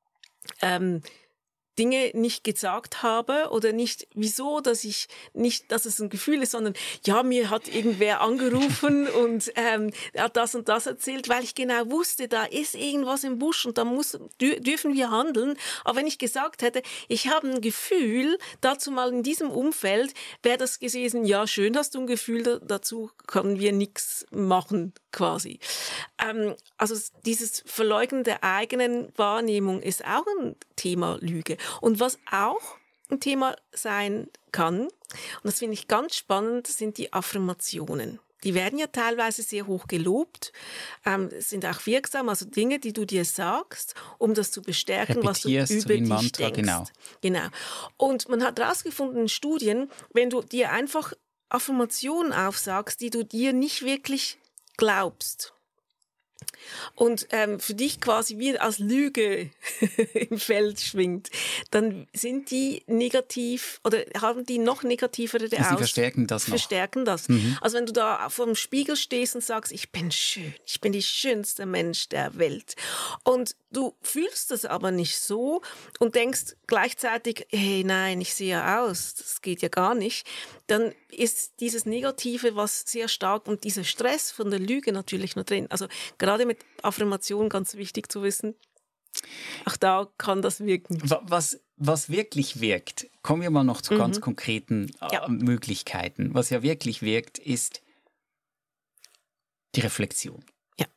ähm, Dinge nicht gesagt habe oder nicht, wieso, dass ich nicht, dass es ein Gefühl ist, sondern ja, mir hat irgendwer angerufen und ähm, hat das und das erzählt, weil ich genau wusste, da ist irgendwas im Busch und da muss, dür- dürfen wir handeln. Aber wenn ich gesagt hätte, ich habe ein Gefühl, dazu mal in diesem Umfeld, wäre das gewesen, ja, schön hast du ein Gefühl, da, dazu können wir nichts machen, quasi. Ähm, also dieses Verleugnen der eigenen Wahrnehmung ist auch ein Thema Lüge. Und was auch ein Thema sein kann, und das finde ich ganz spannend, sind die Affirmationen. Die werden ja teilweise sehr hoch gelobt, ähm, sind auch wirksam, also Dinge, die du dir sagst, um das zu bestärken, was du über so wie ein dich Mantra, denkst. Genau. Genau. Und man hat herausgefunden in Studien, wenn du dir einfach Affirmationen aufsagst, die du dir nicht wirklich glaubst, und ähm, für dich quasi wie als Lüge im Feld schwingt, dann sind die negativ oder haben die noch negativere Sie Aus- verstärken das noch. Verstärken das. Mhm. Also wenn du da vor dem Spiegel stehst und sagst, ich bin schön, ich bin die schönste Mensch der Welt und du fühlst das aber nicht so und denkst gleichzeitig, hey, nein, ich sehe ja aus, das geht ja gar nicht, dann ist dieses Negative, was sehr stark und dieser Stress von der Lüge natürlich noch drin. Also gerade mit Affirmation ganz wichtig zu wissen, auch da kann das wirken. Was, was wirklich wirkt, kommen wir mal noch zu Mhm. ganz konkreten äh, Ja. Möglichkeiten. Was ja wirklich wirkt, ist die Reflexion. Ja.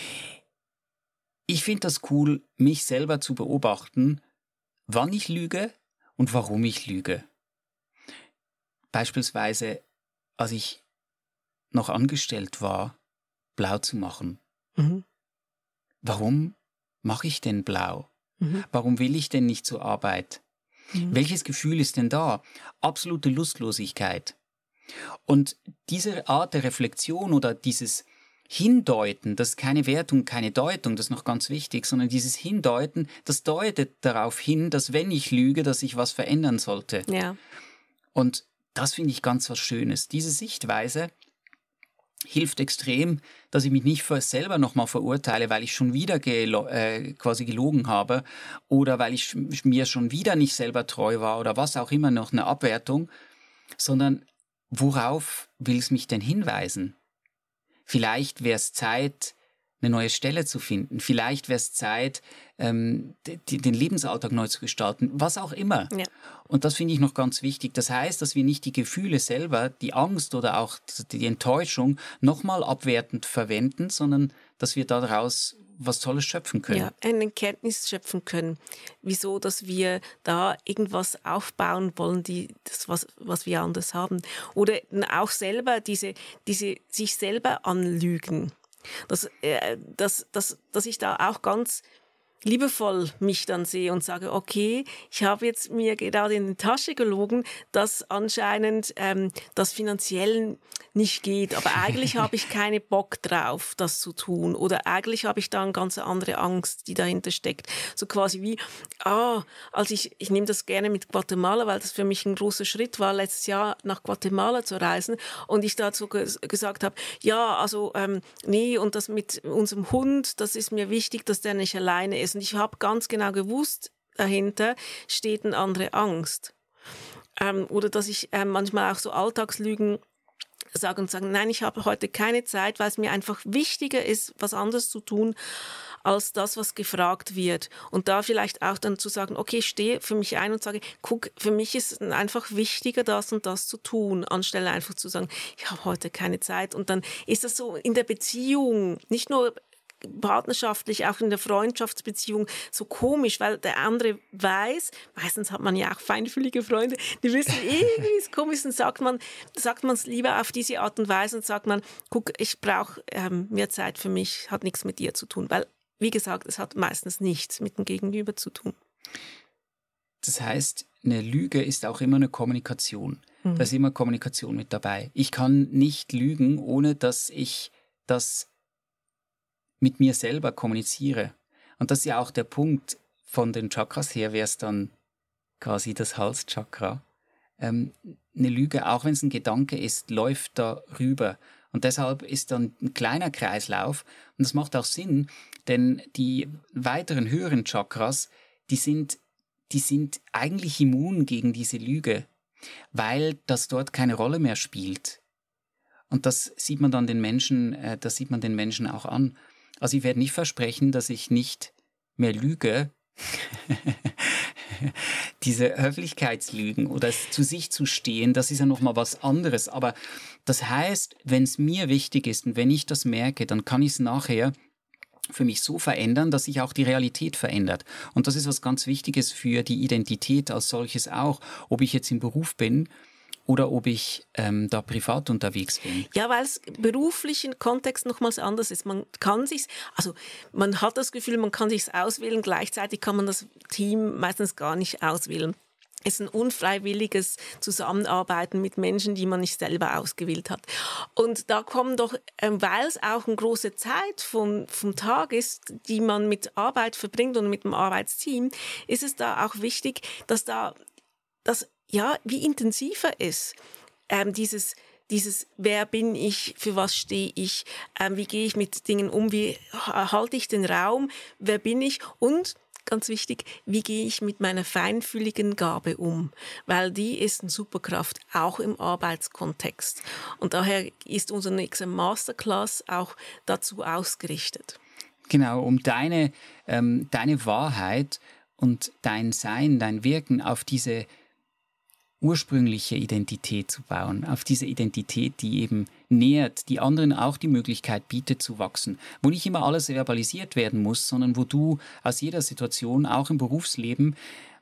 Ich finde das cool, mich selber zu beobachten, wann ich lüge und warum ich lüge. Beispielsweise, als ich noch angestellt war, blau zu machen. Mhm. Warum mache ich denn blau? Mhm. Warum will ich denn nicht zur Arbeit? Mhm. Welches Gefühl ist denn da? Absolute Lustlosigkeit. Und diese Art der Reflexion oder dieses Hindeuten, das ist keine Wertung, keine Deutung, das ist noch ganz wichtig, sondern dieses Hindeuten, das deutet darauf hin, dass wenn ich lüge, dass ich was verändern sollte. Ja. Und das finde ich ganz was Schönes. Diese Sichtweise hilft extrem, dass ich mich nicht für selber nochmal verurteile, weil ich schon wieder gelo- äh, quasi gelogen habe oder weil ich sch- mir schon wieder nicht selber treu war oder was auch immer, noch eine Abwertung, sondern worauf will es mich denn hinweisen? Vielleicht wäre es Zeit, eine neue Stelle zu finden. Vielleicht wäre es Zeit, ähm, d- den Lebensalltag neu zu gestalten. Was auch immer. Ja. Und das finde ich noch ganz wichtig. Das heißt, dass wir nicht die Gefühle selber, die Angst oder auch die Enttäuschung nochmal abwertend verwenden, sondern dass wir daraus was Tolles schöpfen können. Ja, eine Kenntnis schöpfen können. Wieso, dass wir da irgendwas aufbauen wollen, die, das, was, was wir anders haben. Oder auch selber diese, diese sich selber anlügen. Dass, äh, dass, dass, dass ich da auch ganz liebevoll mich dann sehe und sage, okay, ich habe jetzt mir gerade in die Tasche gelogen, dass anscheinend ähm, das finanziell nicht geht, aber eigentlich habe ich keine Bock drauf, das zu tun oder eigentlich habe ich da eine ganz andere Angst, die dahinter steckt. So quasi wie, ah, als ich, ich nehme das gerne mit Guatemala, weil das für mich ein großer Schritt war, letztes Jahr nach Guatemala zu reisen und ich dazu ges- gesagt habe, ja, also ähm, nee, und das mit unserem Hund, das ist mir wichtig, dass der nicht alleine ist. Und ich habe ganz genau gewusst, dahinter steht eine andere Angst. Ähm, oder dass ich ähm, manchmal auch so Alltagslügen sage und sage, nein, ich habe heute keine Zeit, weil es mir einfach wichtiger ist, was anderes zu tun, als das, was gefragt wird. Und da vielleicht auch dann zu sagen, okay, ich stehe für mich ein und sage, guck, für mich ist es einfach wichtiger, das und das zu tun, anstelle einfach zu sagen, ich habe heute keine Zeit. Und dann ist das so in der Beziehung, nicht nur partnerschaftlich, auch in der Freundschaftsbeziehung so komisch, weil der andere weiß, meistens hat man ja auch feinfühlige Freunde, die wissen, irgendwie ist komisch, und sagt man sagt man es lieber auf diese Art und Weise und sagt man, guck, ich brauche ähm, mehr Zeit für mich, hat nichts mit dir zu tun, weil, wie gesagt, es hat meistens nichts mit dem Gegenüber zu tun. Das heißt, eine Lüge ist auch immer eine Kommunikation. Mhm. Da ist immer Kommunikation mit dabei. Ich kann nicht lügen, ohne dass ich das mit mir selber kommuniziere. Und das ist ja auch der Punkt, von den Chakras her wäre es dann quasi das Halschakra. Ähm, eine Lüge, auch wenn es ein Gedanke ist, läuft da rüber. Und deshalb ist dann ein kleiner Kreislauf. Und das macht auch Sinn, denn die weiteren höheren Chakras, die sind, die sind eigentlich immun gegen diese Lüge, weil das dort keine Rolle mehr spielt. Und das sieht man dann den Menschen, äh, das sieht man den Menschen auch an. Also ich werde nicht versprechen, dass ich nicht mehr lüge. Diese Höflichkeitslügen oder es zu sich zu stehen, das ist ja nochmal was anderes. Aber das heißt, wenn es mir wichtig ist und wenn ich das merke, dann kann ich es nachher für mich so verändern, dass sich auch die Realität verändert. Und das ist was ganz Wichtiges für die Identität als solches auch, ob ich jetzt im Beruf bin oder ob ich ähm, da privat unterwegs bin. Ja, weil es beruflich im Kontext nochmals anders ist. Man kann sich's, also man hat das Gefühl, man kann sich's auswählen, gleichzeitig kann man das Team meistens gar nicht auswählen. ist ein unfreiwilliges Zusammenarbeiten mit Menschen, die man nicht selber ausgewählt hat. Und da kommen doch, ähm, weil es auch eine große Zeit vom, vom Tag ist, die man mit Arbeit verbringt und mit dem Arbeitsteam, ist es da auch wichtig, dass da das ja wie intensiver ist. Ähm, dieses Dieses, wer bin ich, für was stehe ich, ähm, wie gehe ich mit Dingen um, wie halte ich den Raum, wer bin ich und ganz wichtig, wie gehe ich mit meiner feinfühligen Gabe um? Weil die ist eine Superkraft, auch im Arbeitskontext. Und daher ist unsere nächste Masterclass auch dazu ausgerichtet. Genau, um deine, ähm, deine Wahrheit und dein Sein, dein Wirken auf diese ursprüngliche Identität zu bauen, auf diese Identität, die eben nährt, die anderen auch die Möglichkeit bietet zu wachsen, wo nicht immer alles verbalisiert werden muss, sondern wo du aus jeder Situation, auch im Berufsleben,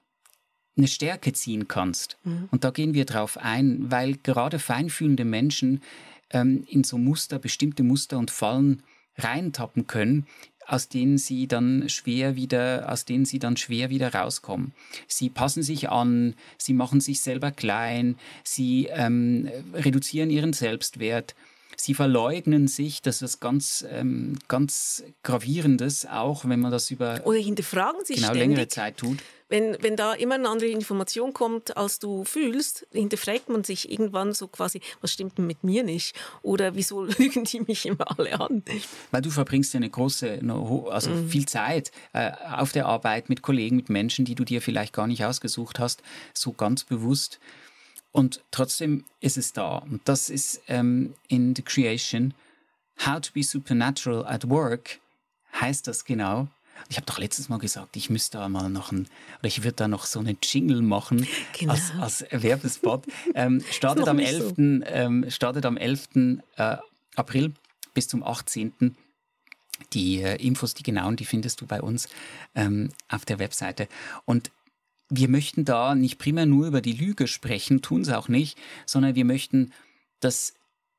eine Stärke ziehen kannst. Mhm. Und da gehen wir drauf ein, weil gerade feinfühlende Menschen ähm, in so Muster, bestimmte Muster und Fallen reintappen können, aus denen sie dann schwer wieder, aus denen sie dann schwer wieder rauskommen. Sie passen sich an, sie machen sich selber klein, sie ähm, reduzieren ihren Selbstwert, sie verleugnen sich, das ist ganz, ähm, ganz Gravierendes, auch wenn man das über oder hinterfragen sich genau ständig. längere Zeit tut. Wenn, wenn da immer eine andere Information kommt, als du fühlst, hinterfragt man sich irgendwann so quasi, was stimmt denn mit mir nicht? Oder wieso lügen die mich immer alle an? Weil du verbringst ja eine große, also mhm. viel Zeit äh, auf der Arbeit mit Kollegen, mit Menschen, die du dir vielleicht gar nicht ausgesucht hast, so ganz bewusst. Und trotzdem ist es da. Und das ist ähm, in The Creation, How to be Supernatural at Work, heißt das genau. Ich habe doch letztes Mal gesagt, ich müsste da mal noch ein, oder ich würde da noch so einen Jingle machen, genau. als, als Werbespot. Ähm, startet, am elften So. Ähm, startet am elften Äh, April bis zum achtzehnten Die äh, Infos, die genauen, die findest du bei uns ähm, auf der Webseite. Und wir möchten da nicht primär nur über die Lüge sprechen, tun es auch nicht, sondern wir möchten, dass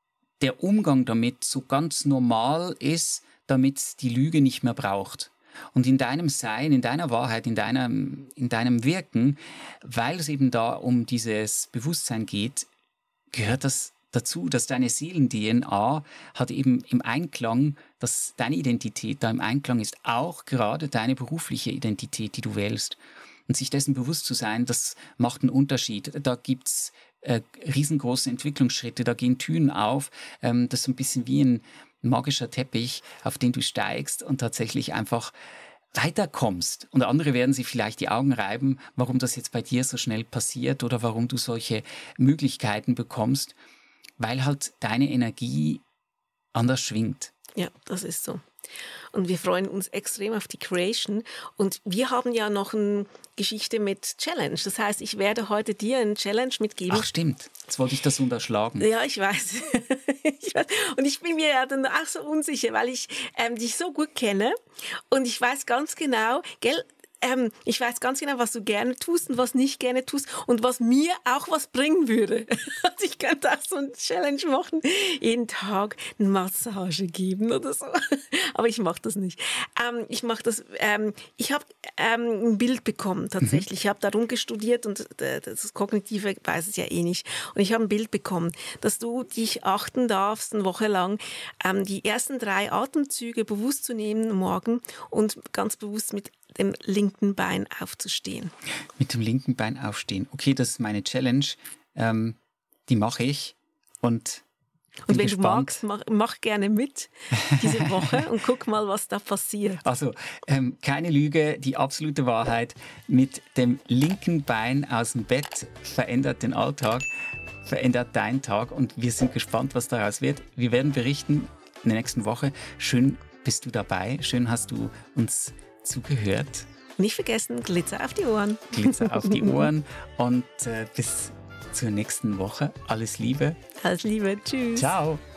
der Umgang damit so ganz normal ist, damit es die Lüge nicht mehr braucht. Und in deinem Sein, in deiner Wahrheit, in deinem, in deinem Wirken, weil es eben da um dieses Bewusstsein geht, gehört das dazu, dass deine Seelen-D N A hat eben im Einklang, dass deine Identität da im Einklang ist, auch gerade deine berufliche Identität, die du wählst. Und sich dessen bewusst zu sein, das macht einen Unterschied. Da gibt's äh, riesengroße Entwicklungsschritte, da gehen Türen auf. Ähm, das ist ein bisschen wie ein magischer Teppich, auf den du steigst und tatsächlich einfach weiterkommst. Und andere werden sich vielleicht die Augen reiben, warum das jetzt bei dir so schnell passiert oder warum du solche Möglichkeiten bekommst, weil halt deine Energie anders schwingt. Ja, das ist so. Und wir freuen uns extrem auf die Creation. Und wir haben ja noch eine Geschichte mit Challenge. Das heißt, ich werde heute dir eine Challenge mitgeben. Ach stimmt, jetzt wollte ich das unterschlagen. Ja, ich weiß. ich weiß. Und ich bin mir ja dann auch so unsicher, weil ich ähm, dich so gut kenne. Und ich weiß ganz genau, gell, Ähm, ich weiß ganz genau, was du gerne tust und was nicht gerne tust und was mir auch was bringen würde. Also ich könnte auch so eine Challenge machen, jeden Tag eine Massage geben oder so. Aber ich mache das nicht. Ähm, ich mache das. Ähm, ich habe ähm, ein Bild bekommen tatsächlich. Mhm. Ich habe darum gestudiert und äh, das Kognitive weiß es ja eh nicht. Und ich habe ein Bild bekommen, dass du dich achten darfst, eine Woche lang ähm, die ersten drei Atemzüge bewusst zu nehmen morgen und ganz bewusst mit dem linken Bein aufzustehen. Mit dem linken Bein aufstehen. Okay, das ist meine Challenge. Ähm, die mache ich. Und, und wenn gespannt. du magst, mach, mach gerne mit diese Woche und guck mal, was da passiert. Also, ähm, keine Lüge, die absolute Wahrheit. Mit dem linken Bein aus dem Bett verändert den Alltag, verändert deinen Tag. Und wir sind gespannt, was daraus wird. Wir werden berichten in der nächsten Woche. Schön bist du dabei. Schön hast du uns zugehört. Nicht vergessen, Glitzer auf die Ohren. Glitzer auf die Ohren und äh, bis zur nächsten Woche. Alles Liebe. Alles Liebe. Tschüss. Ciao.